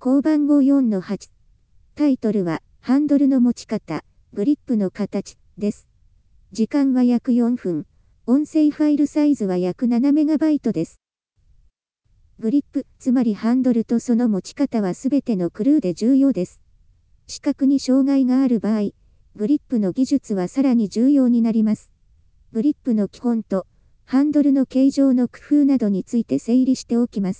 項番号4-8。タイトルは、ハンドルの持ち方、グリップの形、です。時間は約4分。音声ファイルサイズは約 7MB です。グリップ、つまりハンドルとその持ち方はすべてのクルーで重要です。視覚に障害がある場合、グリップの技術はさらに重要になります。グリップの基本と、ハンドルの形状の工夫などについて整理しておきます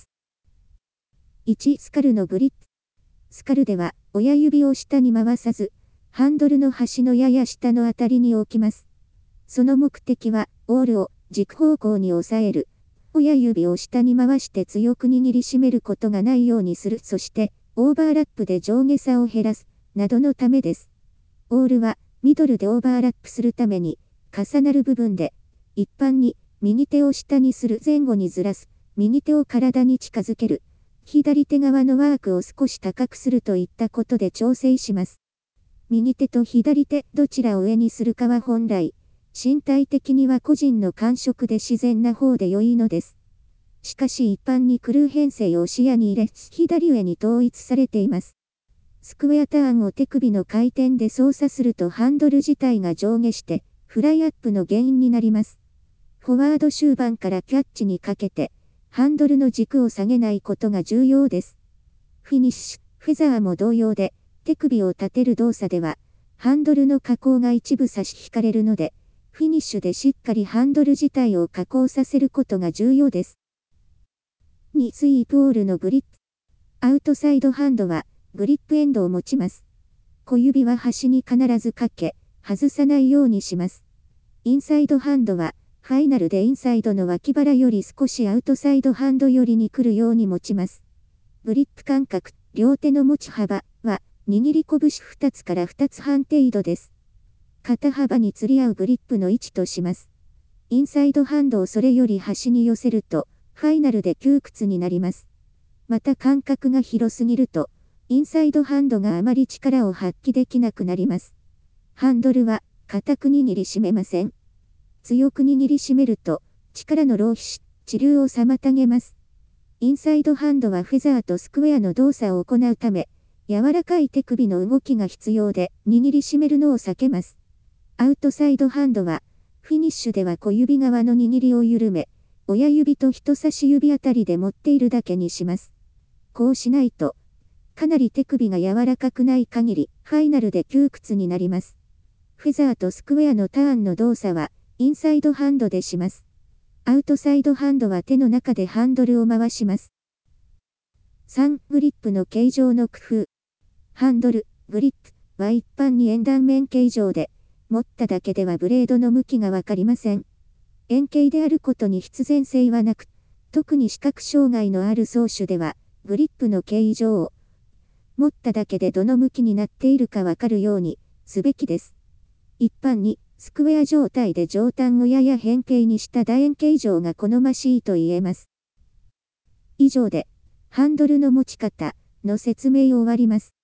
。1、スカルのグリップ。スカルでは、親指を下に回さず、ハンドルの端のやや下のあたりに置きます。その目的は、オールを軸方向に押さえる。親指を下に回して強く握りしめることがないようにする。そして、オーバーラップで上下差を減らす、などのためです。オールは、ミドルでオーバーラップするために、重なる部分で、一般に、右手を下にする、前後にずらす、右手を体に近づける、左手側のワークを少し高くするといったことで調整します。右手と左手、どちらを上にするかは本来、身体的には個人の感触で自然な方で良いのです。しかし一般にクルー編成を視野に入れ、左上に統一されています。スクエアターンを手首の回転で操作するとハンドル自体が上下して、フライアップの原因になります。フォワード終盤からキャッチにかけて、ハンドルの軸を下げないことが重要です。フィニッシュ、フェザーも同様で、手首を立てる動作では、ハンドルの加工が一部差し引かれるので、フィニッシュでしっかりハンドル自体を加工させることが重要です。2、スイープオールのグリップ。アウトサイドハンドは、グリップエンドを持ちます。小指は端に必ずかけ、外さないようにします。インサイドハンドは、ファイナルでインサイドの脇腹より少しアウトサイドハンド寄りに来るように持ちます。グリップ間隔、両手の持ち幅は、握り拳2つから2つ半程度です。肩幅に釣り合うグリップの位置とします。インサイドハンドをそれより端に寄せると、ファイナルで窮屈になります。また間隔が広すぎると、インサイドハンドがあまり力を発揮できなくなります。ハンドルは、固く握りしめません。強く握りしめると、力の浪費、治流を妨げます。インサイドハンドはフェザーとスクエアの動作を行うため、柔らかい手首の動きが必要で、握りしめるのを避けます。アウトサイドハンドは、フィニッシュでは小指側の握りを緩め、親指と人差し指あたりで持っているだけにします。こうしないと、かなり手首が柔らかくない限り、ファイナルで窮屈になります。フェザーとスクエアのターンの動作は、インサイドハンドでします。アウトサイドハンドは手の中でハンドルを回します。3、グリップの形状の工夫。ハンドル、グリップは一般に円断面形状で、持っただけではブレードの向きがわかりません。円形であることに必然性はなく、特に視覚障害のある走手では、グリップの形状を、持っただけでどの向きになっているかわかるように、すべきです。一般に、スクエア状態で上端をやや変形にした楕円形状が好ましいと言えます。以上で、ハンドルの持ち方の説明を終わります。